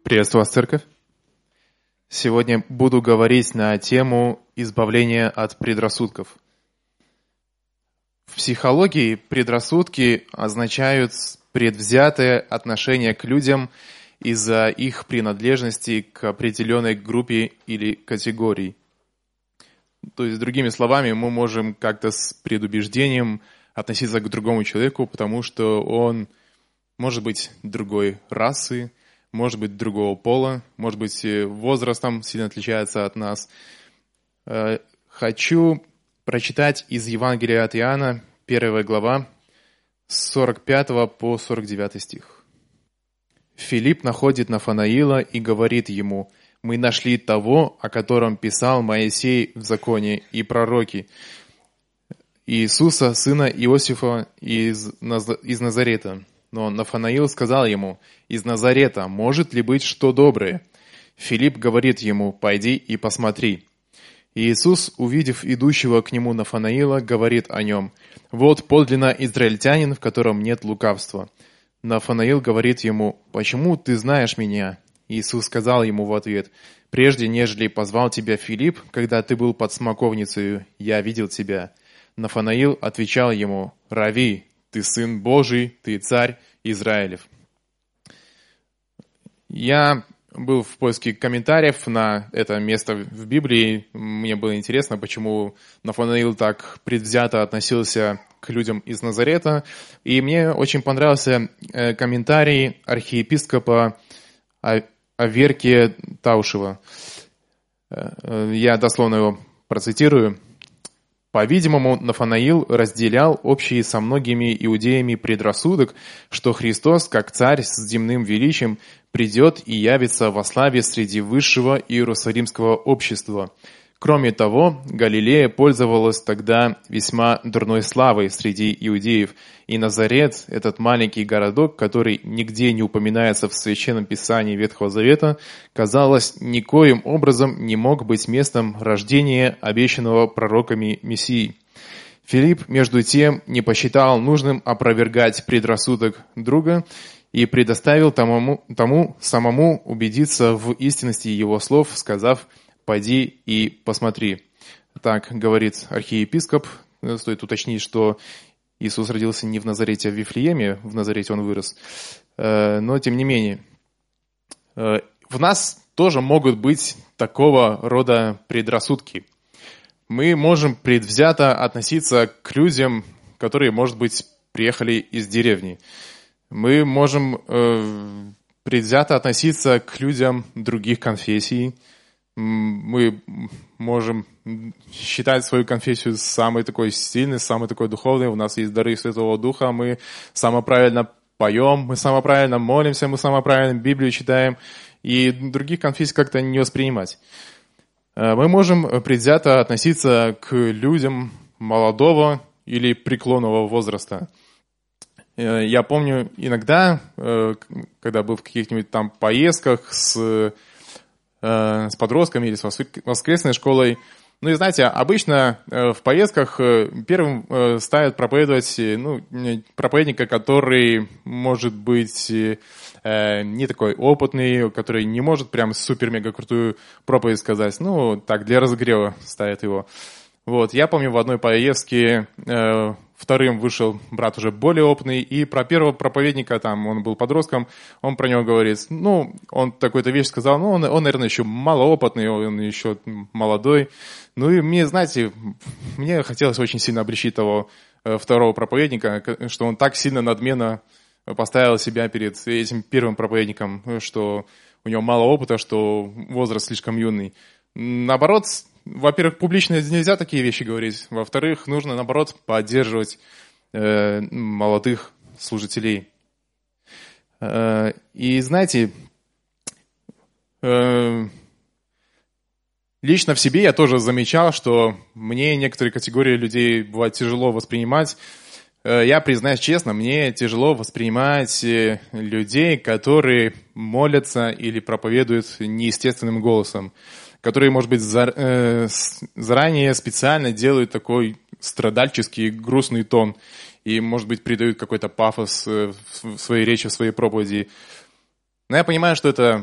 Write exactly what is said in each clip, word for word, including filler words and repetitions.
Приветствую вас, Церковь. Сегодня буду говорить на тему избавления от предрассудков. В психологии предрассудки означают предвзятое отношение к людям из-за их принадлежности к определенной группе или категории. То есть, другими словами, мы можем как-то с предубеждением относиться к другому человеку, потому что он может быть другой расы, может быть другого пола, может быть возрастом сильно отличается от нас. Хочу прочитать из Евангелия от Иоанна, первая глава, с сорок пятого по сорок девятый стих. Филипп находит Нафанаила и говорит ему: «Мы нашли того, о котором писал Моисей в законе и пророки, Иисуса, сына Иосифа из, Наз... из Назарета». Но Нафанаил сказал ему: «Из Назарета может ли быть что доброе?» Филипп говорит ему: «Пойди и посмотри». И Иисус, увидев идущего к нему Нафанаила, говорит о нем: «Вот подлинно израильтянин, в котором нет лукавства». Нафанаил говорит ему: «Почему ты знаешь меня?» Иисус сказал ему в ответ: «Прежде, нежели позвал тебя Филипп, когда ты был под смоковницей, я видел тебя». Нафанаил отвечал ему: «Рави, ты сын Божий, ты царь Израилев». Я был в поиске комментариев на это место в Библии. Мне было интересно, почему Нафанаил так предвзято относился к людям из Назарета. И мне очень понравился комментарий архиепископа Аверкия Таушева. Я дословно его процитирую. «По-видимому, Нафанаил разделял общий со многими иудеями предрассудок, что Христос, как царь с земным величием, придет и явится во славе среди высшего иерусалимского общества. Кроме того, Галилея пользовалась тогда весьма дурной славой среди иудеев, и Назарет, этот маленький городок, который нигде не упоминается в Священном Писании Ветхого Завета, казалось, никоим образом не мог быть местом рождения обещанного пророками Мессии. Филипп, между тем, не посчитал нужным опровергать предрассудок друга и предоставил тому, тому самому убедиться в истинности его слов, сказав: «Пойди и посмотри». Так говорит архиепископ. Стоит уточнить, что Иисус родился не в Назарете, а в Вифлееме. В Назарете он вырос. Но, тем не менее, в нас тоже могут быть такого рода предрассудки. Мы можем предвзято относиться к людям, которые, может быть, приехали из деревни. Мы можем предвзято относиться к людям других конфессий. Мы можем считать свою конфессию самой такой сильной, самой такой духовной. У нас есть дары Святого Духа, мы самоправильно поем, мы самоправильно молимся, мы самоправильно Библию читаем, и других конфессий как-то не воспринимать. Мы можем предвзято относиться к людям молодого или преклонного возраста. Я помню иногда, когда был в каких-нибудь там поездках с с подростками или с воскресной школой. Ну и знаете, обычно в поездках первым ставят проповедовать ну, проповедника, который может быть не такой опытный, который не может прям супер-мега крутую проповедь сказать. Ну, так, для разогрева ставят его. Вот, я помню, в одной поездке э, вторым вышел брат уже более опытный, и про первого проповедника, там, он был подростком, он про него говорит, ну, он такую-то вещь сказал, ну, он, он, наверное, еще малоопытный, он еще молодой. Ну, и мне, знаете, мне хотелось очень сильно обличить того э, второго проповедника, что он так сильно надменно поставил себя перед этим первым проповедником, что у него мало опыта, что возраст слишком юный. Наоборот, во-первых, публично нельзя такие вещи говорить. Во-вторых, нужно, наоборот, поддерживать э, молодых служителей. Э, и знаете, э, лично в себе я тоже замечал, что мне некоторые категории людей бывает тяжело воспринимать. Э, я признаюсь честно, мне тяжело воспринимать людей, которые молятся или проповедуют неестественным голосом, которые, может быть, заранее специально делают такой страдальческий, грустный тон и, может быть, придают какой-то пафос в своей речи, в своей проповеди. Но я понимаю, что это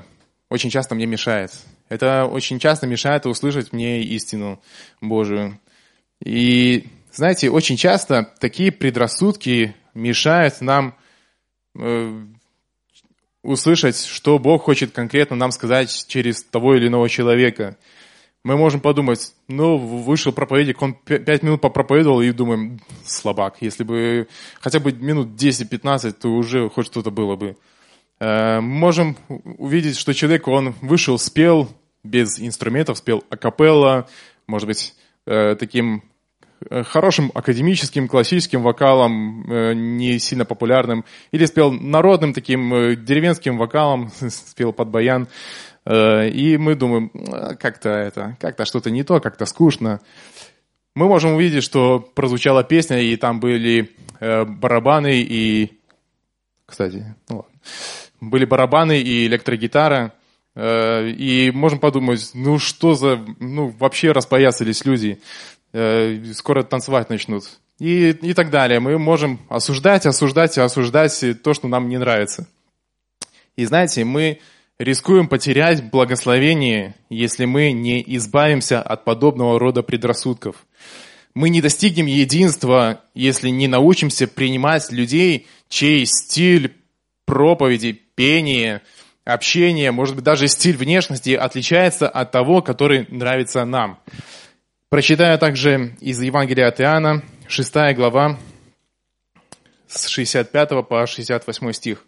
очень часто мне мешает. Это очень часто мешает услышать мне истину Божию. И, знаете, очень часто такие предрассудки мешают нам э, услышать, что Бог хочет конкретно нам сказать через того или иного человека. Мы можем подумать, ну, вышел проповедник, он пять минут попроповедовал, и думаем, слабак. Если бы хотя бы минут десять-пятнадцать, то уже хоть что-то было бы. Мы можем увидеть, что человек, он вышел, спел без инструментов, спел акапелла, может быть, таким хорошим академическим, классическим вокалом, не сильно популярным, или спел народным таким деревенским вокалом, спел под баян. И мы думаем, как-то это, как-то что-то не то, как-то скучно. Мы можем увидеть, что прозвучала песня, и там были барабаны и... Кстати, ну ладно. Были барабаны и электрогитара. И можем подумать, ну что за... Ну вообще распоясались люди. Скоро танцевать начнут. И, и так далее. Мы можем осуждать, осуждать и осуждать то, что нам не нравится. И знаете, мы рискуем потерять благословение, если мы не избавимся от подобного рода предрассудков. Мы не достигнем единства, если не научимся принимать людей, чей стиль проповеди, пения, общения, может быть, даже стиль внешности отличается от того, который нравится нам. Прочитаю также из Евангелия от Иоанна, шестая глава, с шестьдесят пятого по шестьдесят восьмой стих.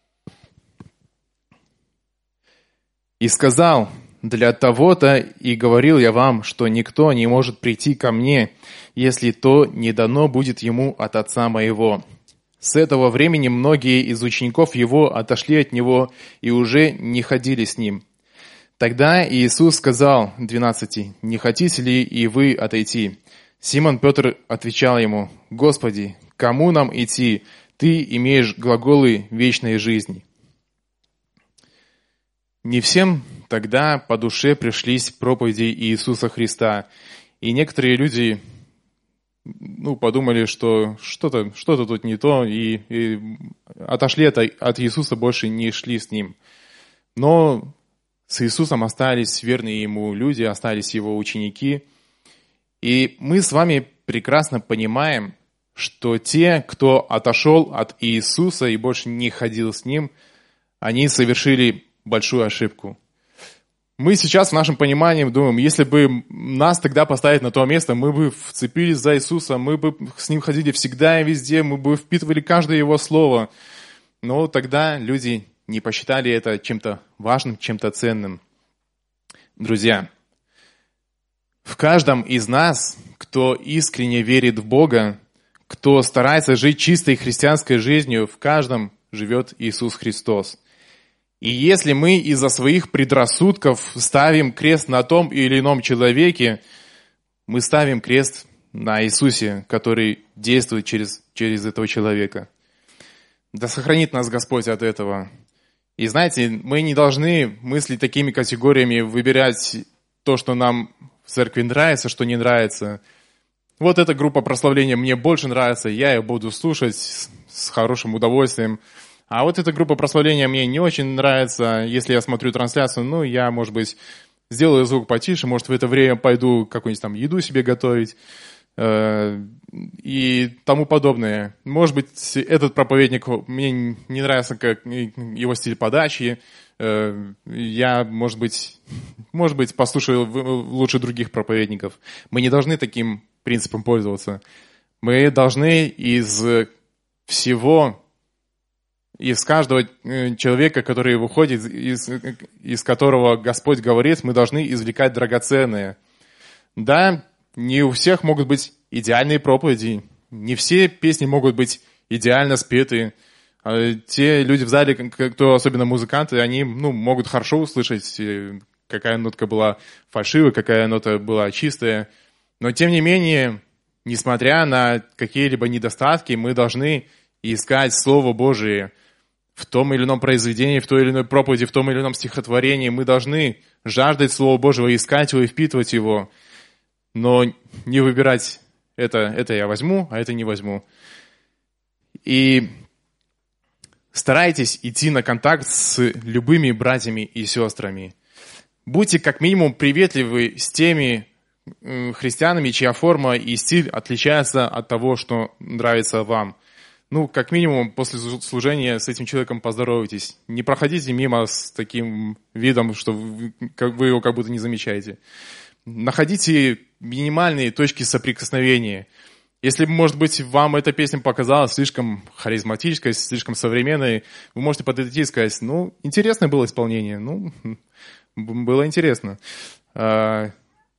«И сказал, для того-то и говорил я вам, что никто не может прийти ко мне, если то не дано будет ему от Отца моего. С этого времени многие из учеников его отошли от него и уже не ходили с ним. Тогда Иисус сказал двенадцати, не хотите ли и вы отойти? Симон Петр отвечал ему, Господи, кому нам идти? Ты имеешь глаголы вечной жизни». Не всем тогда по душе пришлись проповеди Иисуса Христа. И некоторые люди ну, подумали, что что-то, что-то тут не то, и, и отошли от, от Иисуса, больше не шли с Ним. Но с Иисусом остались верные Ему люди, остались Его ученики. И мы с вами прекрасно понимаем, что те, кто отошел от Иисуса и больше не ходил с Ним, они совершили большую ошибку. Мы сейчас в нашем понимании думаем, если бы нас тогда поставить на то место, мы бы вцепились за Иисуса, мы бы с Ним ходили всегда и везде, мы бы впитывали каждое Его слово. Но тогда люди не посчитали это чем-то важным, чем-то ценным. Друзья, в каждом из нас, кто искренне верит в Бога, кто старается жить чистой христианской жизнью, в каждом живет Иисус Христос. И если мы из-за своих предрассудков ставим крест на том или ином человеке, мы ставим крест на Иисусе, который действует через, через этого человека. Да сохранит нас Господь от этого. И знаете, мы не должны мыслить такими категориями, выбирать то, что нам в церкви нравится, что не нравится. Вот эта группа прославления мне больше нравится, я ее буду слушать с, с хорошим удовольствием. А вот эта группа прославления мне не очень нравится. Если я смотрю трансляцию, ну, я, может быть, сделаю звук потише, может, в это время пойду какую-нибудь там еду себе готовить э, и тому подобное. Может быть, этот проповедник мне не нравится, как его стиль подачи. Э, я, может быть, может быть, послушаю лучше других проповедников. Мы не должны таким принципом пользоваться. Мы должны из всего... Из каждого человека, который выходит, из, из которого Господь говорит, мы должны извлекать драгоценное. Да, не у всех могут быть идеальные проповеди, не все песни могут быть идеально спеты. Те люди в зале, кто особенно музыканты, они ну, могут хорошо услышать, какая нотка была фальшивая, какая нота была чистая. Но тем не менее, несмотря на какие-либо недостатки, мы должны искать Слово Божие в том или ином произведении, в той или иной проповеди, в том или ином стихотворении. Мы должны жаждать Слова Божьего, искать его и впитывать его, но не выбирать это, это я возьму, а это не возьму. И Старайтесь идти на контакт с любыми братьями и сестрами. Будьте как минимум приветливы с теми христианами, чья форма и стиль отличаются от того, что нравится вам. Ну, как минимум, после служения с этим человеком поздоровайтесь. Не проходите мимо с таким видом, что вы, вы его как будто не замечаете. Находите минимальные точки соприкосновения. Если, может быть, вам эта песня показалась слишком харизматической, слишком современной, вы можете подойти и сказать, ну, интересное было исполнение, ну, было интересно. А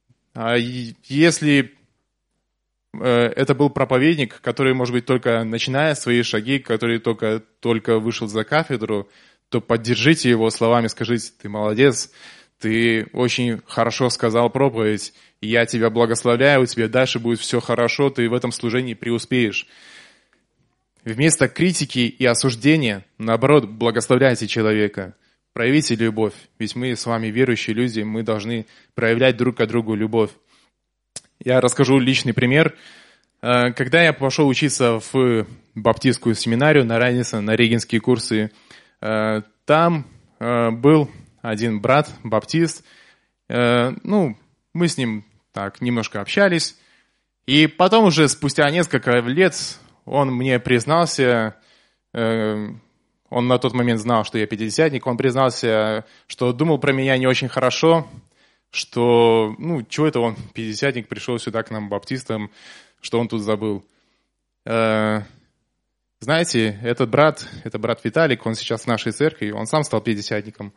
если это был проповедник, который, может быть, только начинает свои шаги, который только, только вышел за кафедру, то поддержите его словами, скажите, ты молодец, ты очень хорошо сказал проповедь, и я тебя благословляю, у тебя дальше будет все хорошо, ты в этом служении преуспеешь. Вместо критики и осуждения, наоборот, благословляйте человека. Проявите любовь, ведь мы с вами верующие люди, мы должны проявлять друг к другу любовь. Я расскажу личный пример. Когда я пошел учиться в баптистскую семинарию на Райниса, на регенские курсы, там был один брат, баптист. Ну, мы с ним так немножко общались. И потом уже спустя несколько лет он мне признался, он на тот момент знал, что я пятидесятник, он признался, что думал про меня не очень хорошо, что, ну, чего это он, пятидесятник, пришел сюда к нам, баптистам, что он тут забыл. Знаете, этот брат, это брат Виталик, он сейчас в нашей церкви, он сам стал пятидесятником.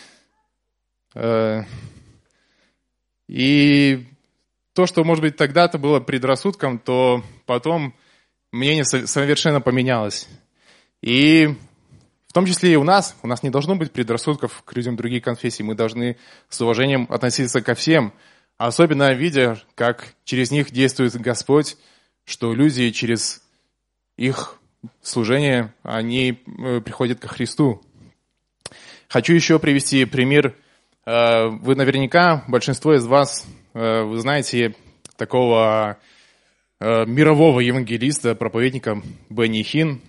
И то, что, может быть, тогда-то было предрассудком, то потом мнение совершенно поменялось. И в том числе и у нас, у нас не должно быть предрассудков к людям других конфессий. Мы должны с уважением относиться ко всем, особенно видя, как через них действует Господь, что люди через их служение, они приходят ко Христу. Хочу еще привести пример. Вы наверняка, большинство из вас, вы знаете такого мирового евангелиста, проповедника Бенни Хин.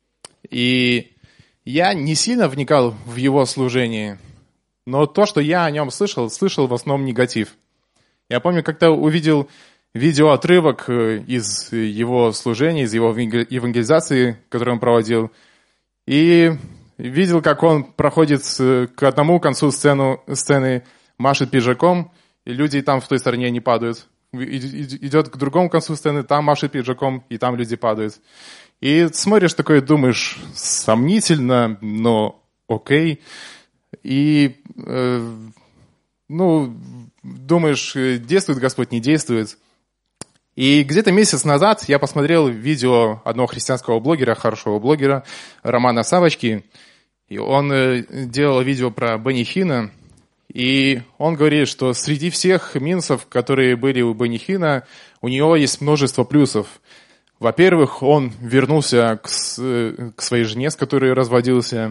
И я не сильно вникал в его служение, но то, что я о нем слышал, слышал в основном негатив. Я помню, как-то увидел видеоотрывок из его служения, из его евангелизации, которую он проводил, и видел, как он проходит к одному концу сцену, сцены, машет пиджаком, и люди там в той стороне не падают. Идет к другому концу сцены, там машет пиджаком, и там люди падают. И смотришь такой, думаешь, сомнительно, но окей. И, э, ну, думаешь, действует Господь, не действует. И где-то месяц назад я посмотрел видео одного христианского блогера, хорошего блогера, Романа Савочки. И он э, делал видео про Бенни Хина. И он говорит, что среди всех минусов, которые были у Бенни Хина, у него есть множество плюсов. Во-первых, он вернулся к, к своей жене, с которой разводился.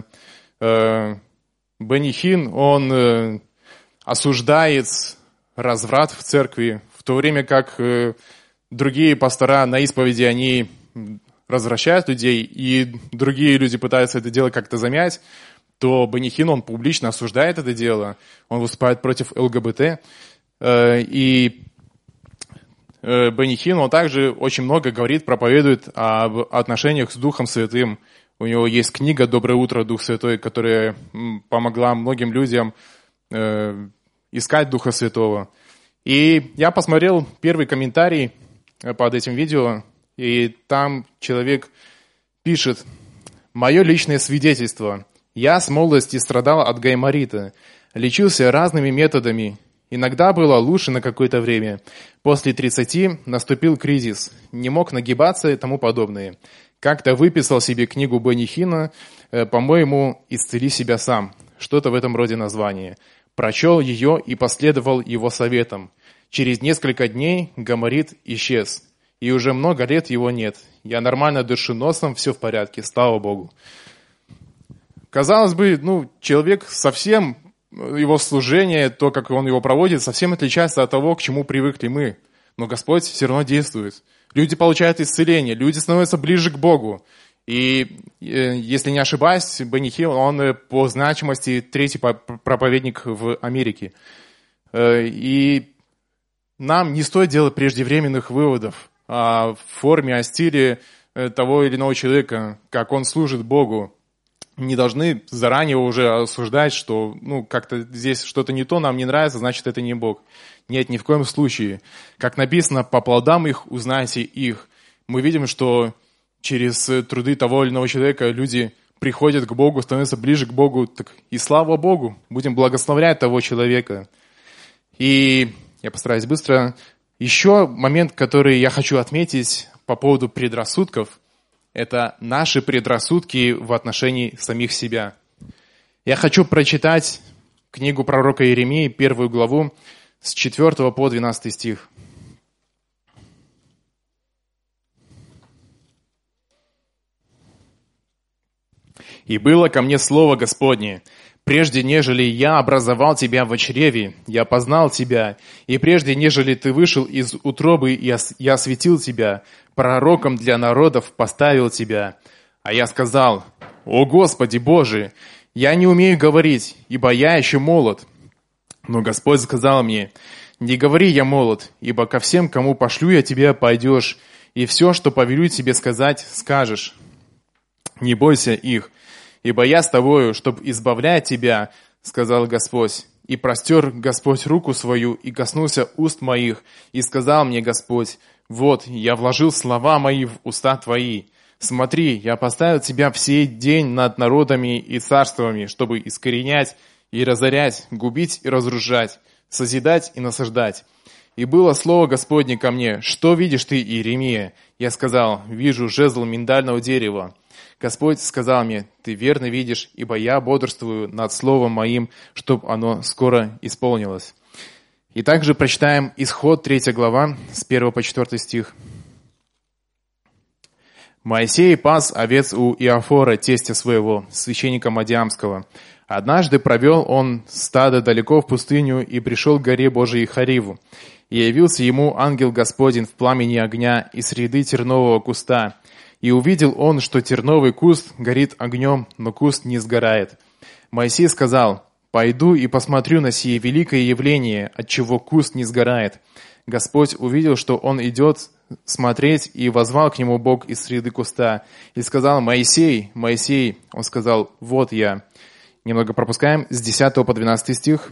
Бенни Хин, он осуждает разврат в церкви, в то время как другие пастора на исповеди, они развращают людей, и другие люди пытаются это дело как-то замять, то Бенни Хин, он публично осуждает это дело, он выступает против ЛГБТ, и Бенни Хин, он также очень много говорит, проповедует об отношениях с Духом Святым. У него есть книга «Доброе утро, Дух Святой», которая помогла многим людям э, искать Духа Святого. И я посмотрел первый комментарий под этим видео, и там человек пишет: «Мое личное свидетельство. Я с молодости страдал от гайморита, лечился разными методами. Иногда было лучше на какое-то время. После тридцати наступил кризис, не мог нагибаться и тому подобное. Как-то выписал себе книгу Бенни Хина, по-моему, «Исцели себя сам». Что-то в этом роде название. Прочел ее и последовал его советам. Через несколько дней гайморит исчез. И уже много лет его нет. Я нормально дышу носом, все в порядке, слава Богу». Казалось бы, ну, человек совсем... Его служение, то, как он его проводит, совсем отличается от того, к чему привыкли мы. Но Господь все равно действует. Люди получают исцеление, люди становятся ближе к Богу. И, если не ошибаюсь, Бенни Хилл, он по значимости третий проповедник в Америке. И нам не стоит делать преждевременных выводов о форме, о стиле того или иного человека, как он служит Богу. Не должны заранее уже осуждать, что ну, как-то здесь что-то не то, нам не нравится, значит, это не Бог. Нет, ни в коем случае. Как написано, по плодам их узнаете их. Мы видим, что через труды того или иного человека люди приходят к Богу, становятся ближе к Богу. Так и слава Богу, будем благословлять того человека. И я постараюсь быстро. Еще момент, который я хочу отметить по поводу предрассудков, это наши предрассудки в отношении самих себя. Я хочу прочитать книгу пророка Иеремии, первую главу, с четвёртого по двенадцатый стих. «И было ко мне слово Господне, прежде нежели я образовал тебя в чреве, я познал тебя, и прежде нежели ты вышел из утробы, я, я осветил тебя, пророком для народов поставил тебя. А я сказал: О Господи Боже, я не умею говорить, ибо я еще молод. Но Господь сказал мне: не говори, я молод, ибо ко всем, кому пошлю я тебя, пойдешь, и все, что повелю тебе сказать, скажешь. Не бойся их, ибо я с тобою, чтоб избавлять тебя, сказал Господь. И простер Господь руку свою, и коснулся уст моих, и сказал мне Господь: вот, я вложил слова мои в уста твои. Смотри, я поставил тебя в сей день над народами и царствами, чтобы искоренять и разорять, губить и разрушать, созидать и насаждать. И было слово Господне ко мне: что видишь ты, Иеремия? Я сказал: вижу жезл миндального дерева. Господь сказал мне: ты верно видишь, ибо я бодрствую над словом моим, чтобы оно скоро исполнилось. И также прочитаем Исход, третья глава, с первого по четвёртый стих. Моисей пас овец у Иофора, тестя своего, священника Мадиамского. Однажды провел он стадо далеко в пустыню и пришел к горе Божией Хариву. И явился ему ангел Господень в пламени огня из среды тернового куста. И увидел он, что терновый куст горит огнем, но куст не сгорает. Моисей сказал: «Пойду и посмотрю на сие великое явление, отчего куст не сгорает». Господь увидел, что он идет смотреть, и воззвал к нему Бог из среды куста. И сказал: «Моисей, Моисей». Он сказал: «Вот я». Немного пропускаем с десятого по двенадцатый стих.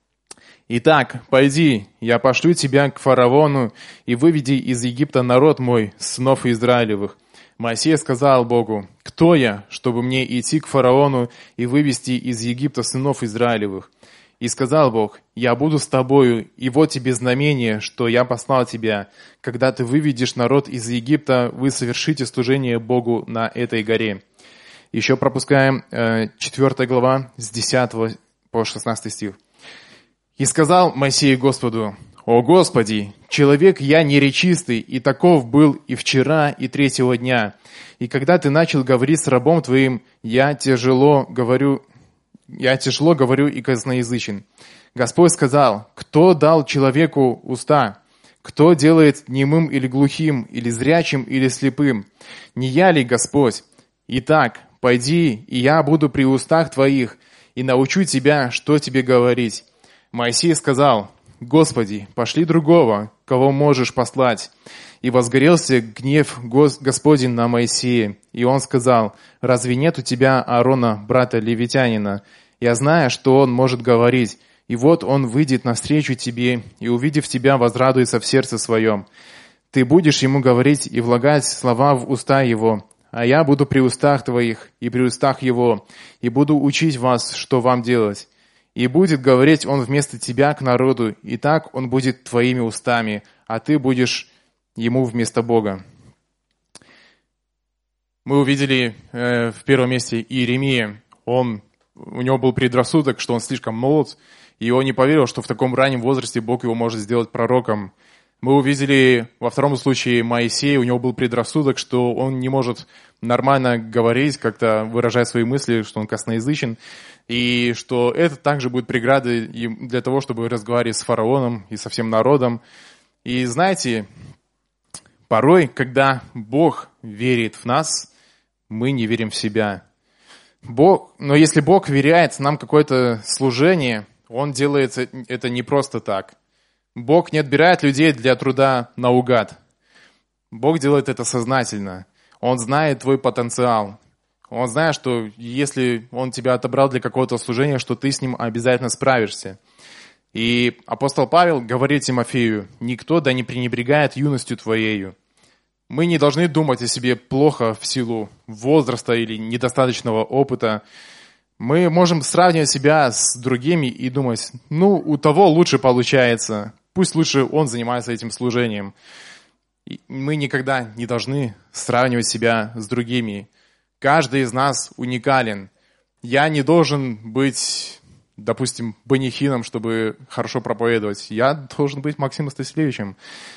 «Итак, пойди, я пошлю тебя к фараону, и выведи из Египта народ мой, сынов Израилевых». Моисей сказал Богу: «Кто я, чтобы мне идти к фараону и вывести из Египта сынов Израилевых?» И сказал Бог: «Я буду с тобою, и вот тебе знамение, что я послал тебя. Когда ты выведешь народ из Египта, вы совершите служение Богу на этой горе». Еще пропускаем э, четвёртая глава с десятого по шестнадцатый стих. «И сказал Моисей Господу: «О Господи, человек я неречистый, и таков был и вчера, и третьего дня. И когда ты начал говорить с рабом твоим, я тяжело говорю, я тяжело говорю и косноязычен. Господь сказал: кто дал человеку уста? Кто делает немым или глухим, или зрячим, или слепым? Не я ли Господь? Итак, пойди, и я буду при устах твоих, и научу тебя, что тебе говорить». Моисей сказал: «Господи, пошли другого, кого можешь послать». И возгорелся гнев Господень на Моисея. И он сказал: «Разве нет у тебя Аарона, брата Левитянина? Я знаю, что он может говорить. И вот он выйдет навстречу тебе, и, увидев тебя, возрадуется в сердце своем. Ты будешь ему говорить и влагать слова в уста его, а я буду при устах твоих и при устах его, и буду учить вас, что вам делать. И будет говорить он вместо тебя к народу, и так он будет твоими устами, а ты будешь ему вместо Бога». Мы увидели э, в первом месте Иеремия. Он, у него был предрассудок, что он слишком молод, и он не поверил, что в таком раннем возрасте Бог его может сделать пророком. Мы увидели во втором случае Моисея, у него был предрассудок, что он не может нормально говорить, как-то выражать свои мысли, что он косноязычен, и что это также будет преградой для того, чтобы разговаривать с фараоном и со всем народом. И знаете, порой, когда Бог верит в нас, мы не верим в себя. Бог, но если Бог веряет нам какое-то служение, Он делает это не просто так. Бог не отбирает людей для труда наугад. Бог делает это сознательно. Он знает твой потенциал. Он знает, что если Он тебя отобрал для какого-то служения, что ты с ним обязательно справишься. И апостол Павел говорит Тимофею: «Никто да не пренебрегает юностью твоею». Мы не должны думать о себе плохо в силу возраста или недостаточного опыта. Мы можем сравнивать себя с другими и думать: ну, у того лучше получается, пусть лучше он занимается этим служением. И мы никогда не должны сравнивать себя с другими. Каждый из нас уникален. Я не должен быть, допустим, Банихином, чтобы хорошо проповедовать. Я должен быть Максимом Стасилевичем.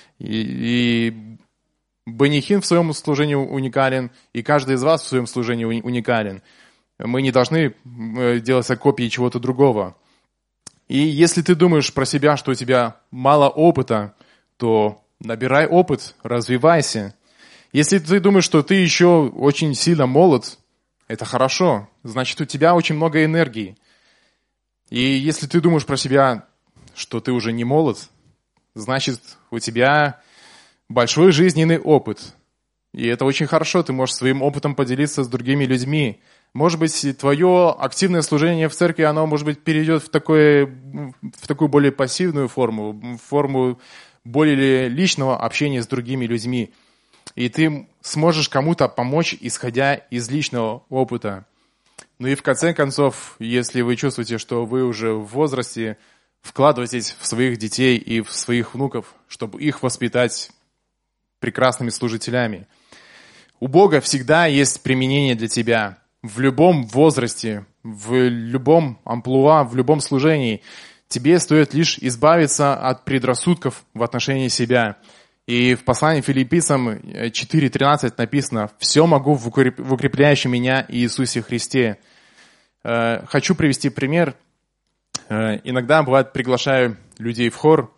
И, и Банихин в своем служении уникален, и каждый из вас в своем служении уникален. Мы не должны делать копии чего-то другого. И если ты думаешь про себя, что у тебя мало опыта, то набирай опыт, развивайся. Если ты думаешь, что ты еще очень сильно молод, это хорошо. Значит, у тебя очень много энергии. И если ты думаешь про себя, что ты уже не молод, значит, у тебя большой жизненный опыт. И это очень хорошо, ты можешь своим опытом поделиться с другими людьми. Может быть, твое активное служение в церкви, оно, может быть, перейдет в, такое, в такую более пассивную форму, в форму более личного общения с другими людьми. И ты сможешь кому-то помочь, исходя из личного опыта. Ну и в конце концов, если вы чувствуете, что вы уже в возрасте, вкладывайтесь в своих детей и в своих внуков, чтобы их воспитать прекрасными служителями. У Бога всегда есть применение для тебя. В любом возрасте, в любом амплуа, в любом служении. Тебе стоит лишь избавиться от предрассудков в отношении себя. И в послании Филиппийцам четыре тринадцать написано: «Все могу в укрепляющем меня Иисусе Христе». Хочу привести пример. Иногда, бывает, приглашаю людей в хор.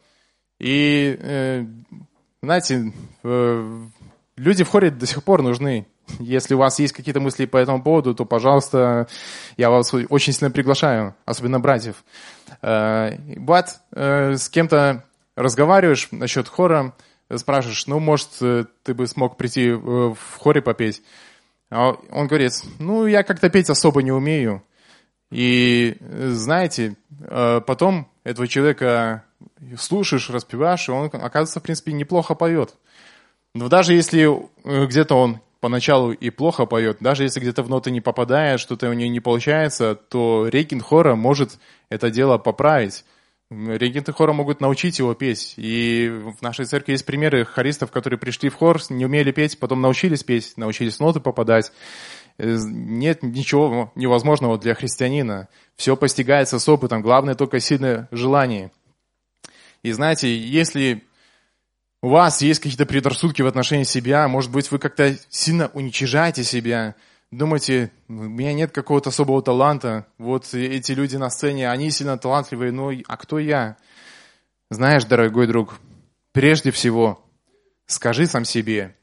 И, знаете, люди в хоре до сих пор нужны. Если у вас есть какие-то мысли по этому поводу, то, пожалуйста, я вас очень сильно приглашаю, особенно братьев. Бывает, с кем-то разговариваешь насчет хора, спрашиваешь: ну, может, ты бы смог прийти в хоре попеть? А он говорит: ну, я как-то петь особо не умею. И, знаете, потом этого человека слушаешь, распеваешь, и он, оказывается, в принципе, неплохо поет. Но даже если где-то он поначалу и плохо поет, даже если где-то в ноты не попадает, что-то у него не получается, то регент хора может это дело поправить. Регенты хора могут научить его петь. И в нашей церкви есть примеры хористов, которые пришли в хор, не умели петь, потом научились петь, научились в ноты попадать. Нет ничего невозможного для христианина. Все постигается с опытом. Главное только сильное желание. И знаете, если у вас есть какие-то предрассудки в отношении себя, может быть, вы как-то сильно уничижаете себя, думаете: у меня нет какого-то особого таланта, вот эти люди на сцене, они сильно талантливые, но а кто я? Знаешь, дорогой друг, прежде всего, скажи сам себе,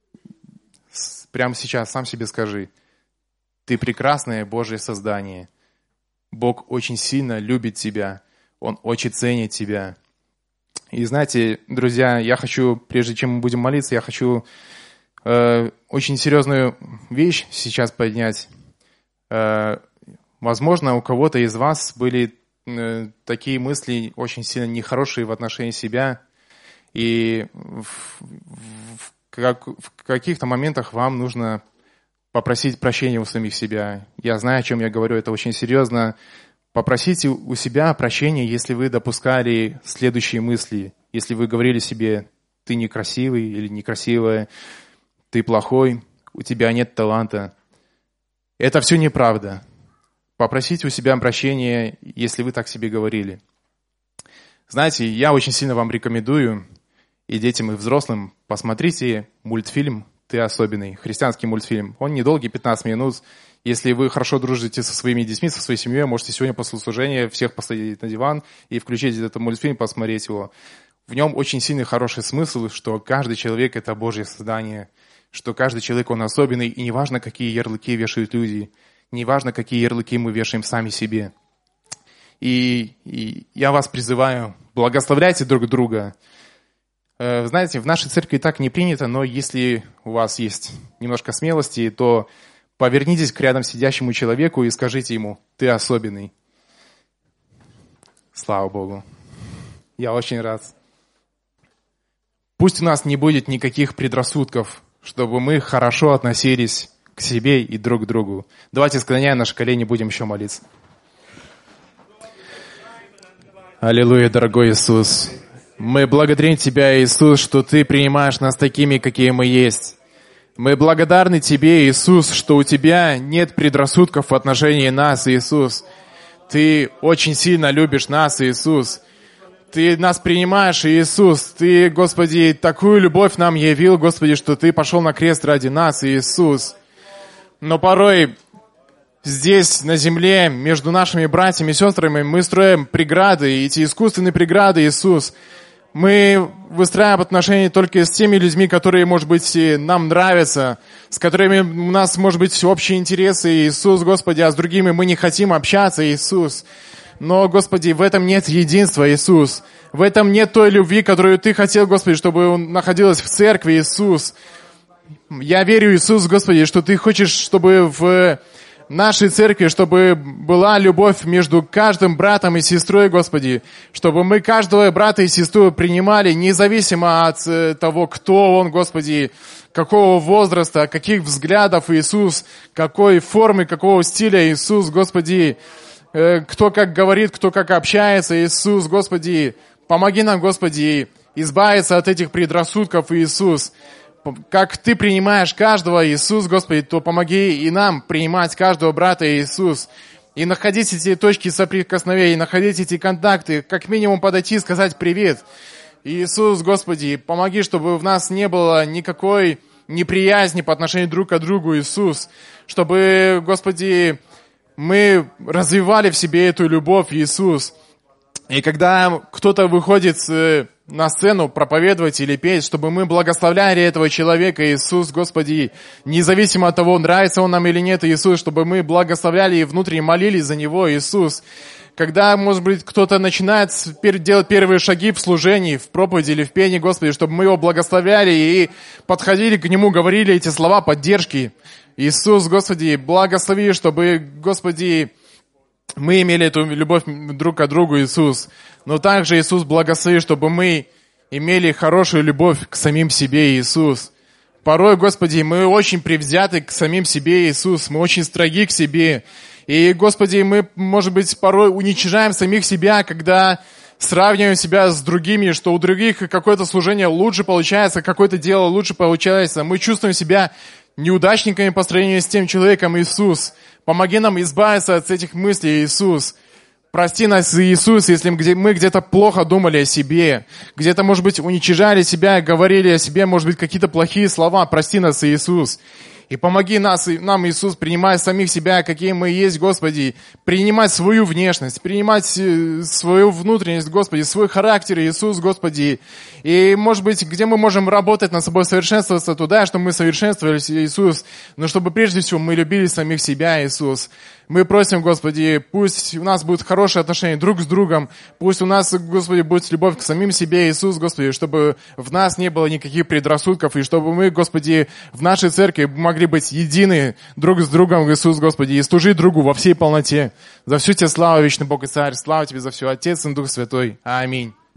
прямо сейчас сам себе скажи: ты прекрасное Божье создание. Бог очень сильно любит тебя, Он очень ценит тебя. И знаете, друзья, я хочу, прежде чем мы будем молиться, я хочу э, очень серьезную вещь сейчас поднять. Э, возможно, у кого-то из вас были э, такие мысли очень сильно нехорошие в отношении себя, и в, в, как, в каких-то моментах вам нужно попросить прощения у самих себя. Я знаю, о чем я говорю, это очень серьезно. Попросите у себя прощения, если вы допускали следующие мысли. Если вы говорили себе: ты некрасивый или некрасивая, ты плохой, у тебя нет таланта. Это все неправда. Попросите у себя прощения, если вы так себе говорили. Знаете, я очень сильно вам рекомендую, и детям, и взрослым, посмотрите мультфильм «Ты особенный», христианский мультфильм. Он недолгий, пятнадцать минут. Если вы хорошо дружите со своими детьми, со своей семьей, можете сегодня после служения всех посадить на диван и включить этот мультфильм, посмотреть его. В нем очень сильный хороший смысл, что каждый человек — это Божье создание, что каждый человек, он особенный, и неважно, какие ярлыки вешают люди, неважно, какие ярлыки мы вешаем сами себе. И, и я вас призываю, благословляйте друг друга. Э, знаете, в нашей церкви так не принято, но если у вас есть немножко смелости, то повернитесь к рядом сидящему человеку и скажите ему: ты особенный. Слава Богу. Я очень рад. Пусть у нас не будет никаких предрассудков, чтобы мы хорошо относились к себе и друг к другу. Давайте, склоняя наши колени, будем еще молиться. Аллилуйя, дорогой Иисус. Мы благодарим Тебя, Иисус, что Ты принимаешь нас такими, какие мы есть. Мы благодарны Тебе, Иисус, что у Тебя нет предрассудков в отношении нас, Иисус. Ты очень сильно любишь нас, Иисус. Ты нас принимаешь, Иисус. Ты, Господи, такую любовь нам явил, Господи, что Ты пошел на крест ради нас, Иисус. Но порой здесь, на земле, между нашими братьями и сестрами, мы строим преграды, и эти искусственные преграды, Иисус. Мы выстраиваем отношения только с теми людьми, которые, может быть, нам нравятся, с которыми у нас, может быть, общие интересы, Иисус, Господи, а с другими мы не хотим общаться, Иисус. Но, Господи, в этом нет единства, Иисус. В этом нет той любви, которую Ты хотел, Господи, чтобы находилась в церкви, Иисус. Я верю, Иисус, Господи, что Ты хочешь, чтобы в нашей церкви, чтобы была любовь между каждым братом и сестрой, Господи, чтобы мы каждого брата и сестру принимали независимо от того, кто он, Господи, какого возраста, каких взглядов, Иисус, какой формы, какого стиля, Иисус, Господи, кто как говорит, кто как общается, Иисус, Господи, помоги нам, Господи, избавиться от этих предрассудков, Иисус. Как Ты принимаешь каждого, Иисус, Господи, то помоги и нам принимать каждого брата, Иисус. И находить эти точки соприкосновения, находить эти контакты, как минимум подойти и сказать привет. Иисус, Господи, помоги, чтобы в нас не было никакой неприязни по отношению друг к другу, Иисус. Чтобы, Господи, мы развивали в себе эту любовь, Иисус. И когда кто-то выходит на сцену проповедовать или петь, чтобы мы благословляли этого человека, Иисус, Господи, независимо от того, нравится он нам или нет, Иисус, чтобы мы благословляли и внутренне молились за него, Иисус. Когда, может быть, кто-то начинает делать первые шаги в служении, в проповеди или в пении, Господи, чтобы мы его благословляли и подходили к нему, говорили эти слова поддержки. Иисус, Господи, благослови, чтобы, Господи, мы имели эту любовь друг к другу, Иисус. Но также, Иисус, благослови, чтобы мы имели хорошую любовь к самим себе, Иисус. Порой, Господи, мы очень привзяты к самим себе, Иисус. Мы очень строги к себе. И, Господи, мы, может быть, порой уничижаем самих себя, когда сравниваем себя с другими, что у других какое-то служение лучше получается, какое-то дело лучше получается. Мы чувствуем себя неудачниками по сравнению с тем человеком, Иисус. Помоги нам избавиться от этих мыслей, Иисус. Прости нас, Иисус, если мы где-то плохо думали о себе, где-то, может быть, уничижали себя, говорили о себе, может быть, какие-то плохие слова. Прости нас, Иисус. И помоги нас, нам, Иисус, принимать самих себя, какие мы есть, Господи, принимать свою внешность, принимать свою внутренность, Господи, свой характер, Иисус, Господи. И, может быть, где мы можем работать над собой, совершенствоваться туда, чтобы мы совершенствовались, Иисус, но чтобы прежде всего мы любили самих себя, Иисус. Мы просим, Господи, пусть у нас будет хорошее отношение друг с другом, пусть у нас, Господи, будет любовь к самим себе, Иисус, Господи, чтобы в нас не было никаких предрассудков, и чтобы мы, Господи, в нашей церкви могли быть едины друг с другом, Иисус, Господи, и служить другу во всей полноте. За всю Тебя славу, вечный Бог и Царь, слава Тебе за все, Отец и Дух Святой. Аминь.